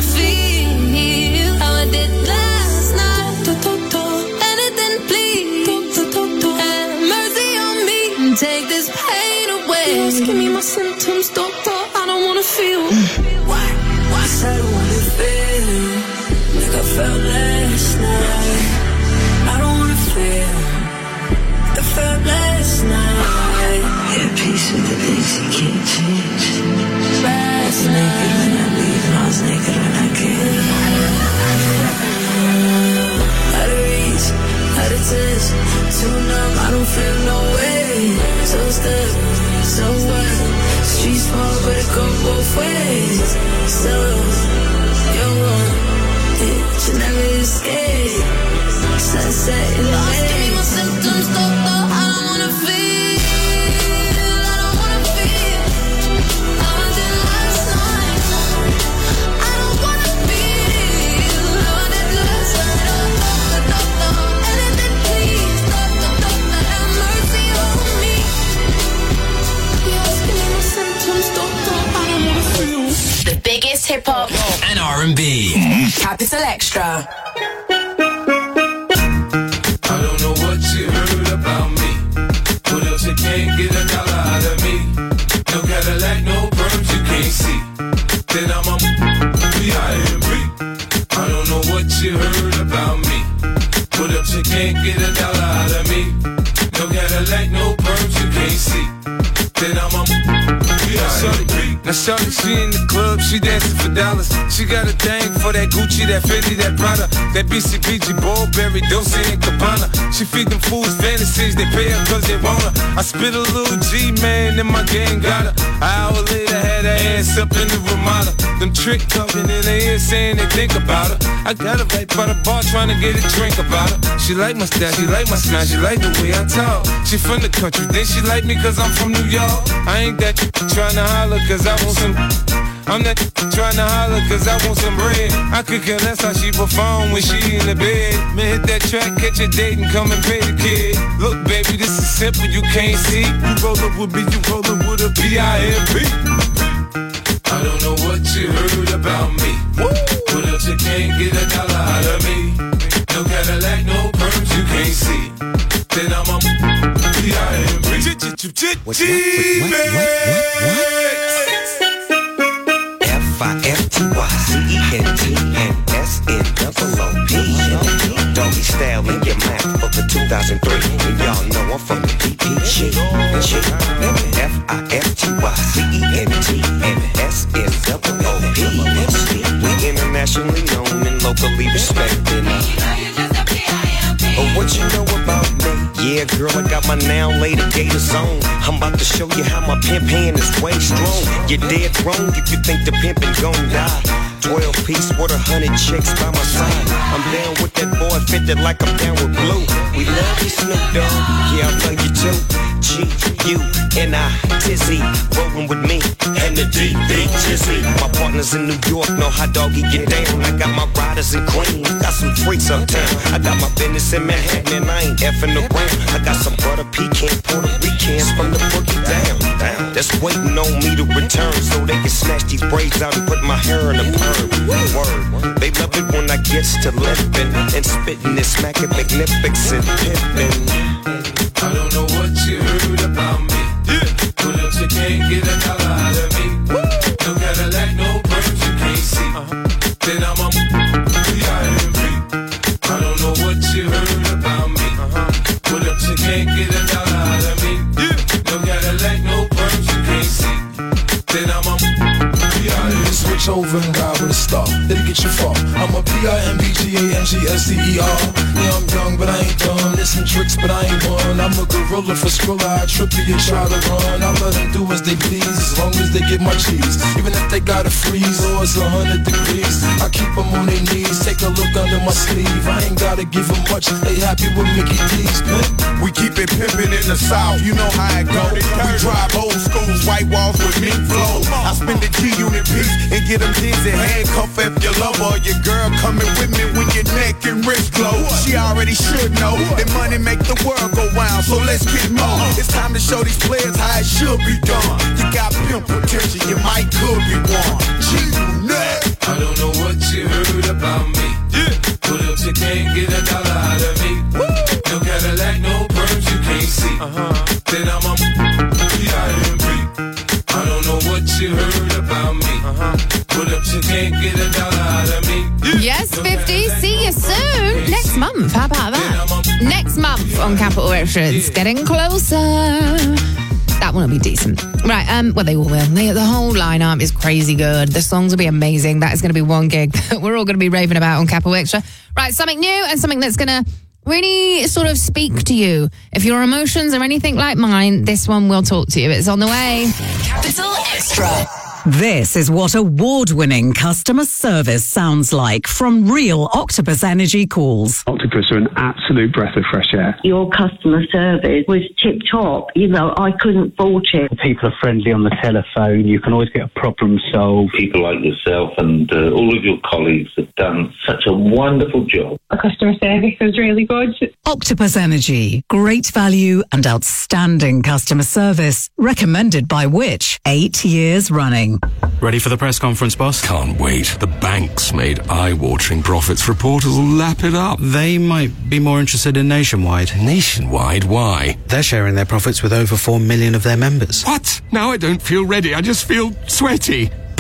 feel how I did last night. Doctor, anything please. Doctor, have mercy on me. Take this pain away. Yes, give me my symptoms, doctor. I don't wanna feel. Why? I said I wanna feel like I felt last night. I don't wanna feel like I felt last night. At peace with the things you can't change. Last night, naked when I leave, and I was naked when I came. Out of reach, out of touch, too numb, I don't feel no way. So stuck, so what? Streets small, but it go both ways. So, you're one, that you never escape. Sunset in the Lost in my symptoms, doctor, I don't wanna feel. I don't wanna feel how I did last night. I don't wanna feel how I did last night. Doctor, anything please. Doctor, have mercy on me. Yes, give me my symptoms, doctor, I don't wanna feel. The biggest hip hop and R&B. Capital Extra. I don't know what you heard about me. What else you can't get a dollar out of me? No Cadillac, no perms you can't see. Then I'm a B.I.M.B. I don't know what you heard about me. What else you can't get a dollar out of me? No Cadillac, no perms you can't see. Then I'm a B.I.M.B. Now shorty, she in the club, she dancing for dollars. She got a thing for that Gucci, that Fendi, that Prada, that BCBG, Burberry, Dolce & Gabbana. She feed them fools fantasies, they pay her cause they want her. I spit a little G, man, and my gang got her. An hour later, had her ass up in the Ramada. Them trick talking in her ear saying they think about her. I got her right by the bar trying to get a drink about her. She like my style, she like my smile, she like the way I talk. She from the country, then she like me cause I'm from New York. I ain't that trying to holler cause I want some. I'm not trying to holler cause I want some bread. I could care less how she perform when she in the bed. Man, hit that track, catch a date and come and pay the kid. Look baby, this is simple, you can't see. You roll up with me, you rollin' with a P-I-M-P. I don't know what you heard about me. But if you can't get a dollar out of me, no Cadillac, no perms, you can't see. Then I'm a P-I-M-P. F-I-F-T-Y-C-E-N-T-N-S-N-O-O-P. Doggy style in your mouth for the 2003. And y'all know I'm from the DPG. F-I-F-T-Y-C-E-N-T-N-S-N-O-O-P. We internationally known and locally respected. Oh, what you know about me? Yeah, girl, I got my now later gators on. I'm about to show you how my pimp hand is way strong. You're dead wrong if you think the pimpin' gon' die. 12-piece with 100 chicks by my side. I'm down with that boy, fitted like I'm down with Blue. We love you, Snoop Dogg. Yeah, I love you too. G-U-N-I-T-Z, rollin' with me and the D-D-Jizzy. My partners in New York know how doggy get down. I got my riders in Queens, got some freaks uptown. I got my business in Manhattan and I ain't effing around. I got some butter pecan Puerto Ricans from the boogie down. That's waiting on me to return so they can snatch these braids out and put my hair in a perm. Word, they love it when I gets to lippin' and spittin' and smackin' magnificent pippin'. I don't know what you heard about me. But if you can't get a dollar out of me, no Cadillac, no perms, you can't see. Then I'm a P-I-M-P. I don't know what you heard about me. But if you can't get a dollar out of me, no Cadillac, no perms, you can't see. Then I'm a P-I-M-P. Switch over and ride with a star. It'll get you far. I'm a P-I-M-B-G-A-M-G-S-D-E-R. Yeah, I'm young, but I ain't dumb. Listen tricks, but I ain't one. I'm a gorilla for Skrilla. I trip you and try to run. I let them do as they please, as long as they get my cheese. Even if they gotta freeze or it's 100 degrees, I keep them on their knees. Take a look under my sleeve. I ain't gotta give them much. They happy with Mickey D's, man. We keep it pimpin' in the South, you know how it go. We drive old schools, white walls with mink flow. I spend the G-Unit piece and get them dizzy. Handcuff if your lover or your girl coming with me when your neck and wrist glow. She already should know that money make the world go round, so let's get more. It's time to show these players how it should be done. You got pimp potential, you might could be one. G-Unit. I don't know what you heard about me. But if you can't get a dollar out of me, no Cadillac, no perms, you can't see. Then I'm a P-I-M-P. I don't know what you heard about me. But if you can't get a dollar out of me, Yes, 50. See you soon. Next month. How about that? Next month on Capital Extra. It's getting closer. That one will be decent. Right, well, they all will. The whole lineup is crazy good. The songs will be amazing. That is going to be one gig that we're all going to be raving about on Capital Extra. Right, something new and something that's going to really sort of speak to you. If your emotions are anything like mine, this one will talk to you. It's on the way. Capital Extra. This is what award-winning customer service sounds like from real Octopus Energy calls. Octopus are an absolute breath of fresh air. Your customer service was tip-top. You know, I couldn't fault it. People are friendly on the telephone. You can always get a problem solved. People like yourself and all of your colleagues have done such a wonderful job. The customer service was really good. Octopus Energy. Great value and outstanding customer service. Recommended by Which? 8 years running. Ready for the press conference, boss? Can't wait. The bank's made eye-watering profits. Reporters will lap it up. They might be more interested in Nationwide. Nationwide? Why? They're sharing their profits with over 4 million of their members. What? Now I don't feel ready. I just feel sweaty.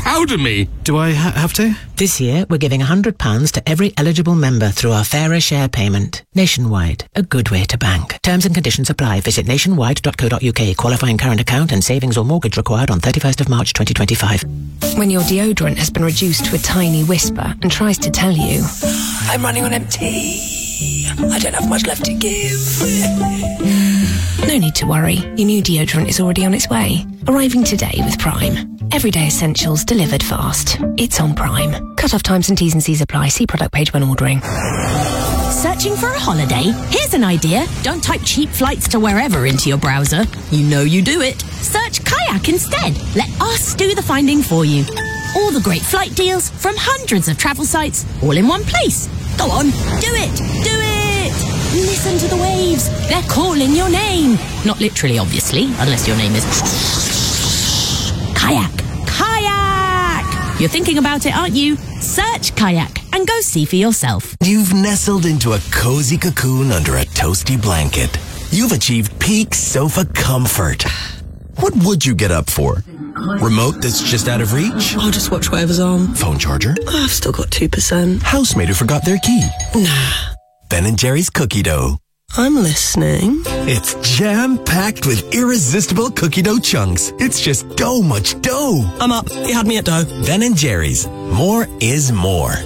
powder me. Do I have to? This year, we're giving £100 to every eligible member through our Fairer Share payment. Nationwide, a good way to bank. Terms and conditions apply. Visit nationwide.co.uk. Qualifying current account and savings or mortgage required on 31st of March 2025. When your deodorant has been reduced to a tiny whisper and tries to tell you, I'm running on empty, I don't have much left to give. No need to worry. Your new deodorant is already on its way. Arriving today with Prime. Everyday essentials delivered fast. It's on Prime. Cut-off times and T's and C's apply. See product page when ordering. Searching for a holiday? Here's an idea. Don't type cheap flights to wherever into your browser. You know you do it. Search Kayak instead. Let us do the finding for you. All the great flight deals from hundreds of travel sites, all in one place. Go on, do it! Do it! Listen to the waves. They're calling your name. Not literally, obviously, unless your name is... Kayak. Kayak! You're thinking about it, aren't you? Search Kayak and go see for yourself. You've nestled into a cozy cocoon under a toasty blanket. You've achieved peak sofa comfort. What would you get up for? Remote that's just out of reach? I'll just watch whatever's on. Phone charger? I've still got 2%. Housemate who forgot their key? Nah. Ben & Jerry's cookie dough. I'm listening. It's jam-packed with irresistible cookie dough chunks. It's just much dough. I'm up. You had me at dough. Ben & Jerry's. More is more.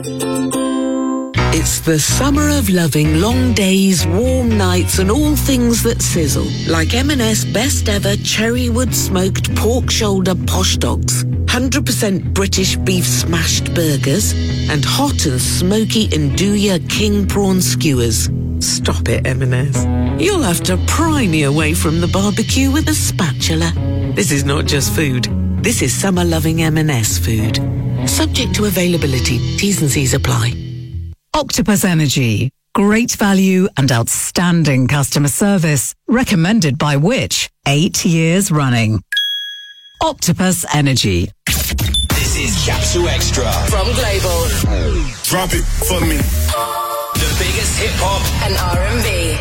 It's the summer of loving long days, warm nights and all things that sizzle. Like M&S best ever cherrywood smoked pork shoulder posh dogs, 100% British beef smashed burgers and hot and smoky Nduja king prawn skewers. Stop it, M&S. You'll have to pry me away from the barbecue with a spatula. This is not just food. This is summer-loving M&S food. Subject to availability. T's and C's apply. Octopus Energy. Great value and outstanding customer service. Recommended by Which? 8 years running. Octopus Energy. This is Capsule Extra from Global. Drop it for me. The biggest hip-hop and R&B.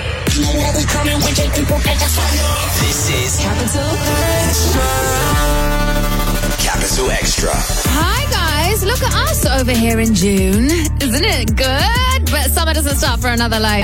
This is Capital Extra. Hi guys, look at us over here in June. Isn't it good? But summer doesn't start for another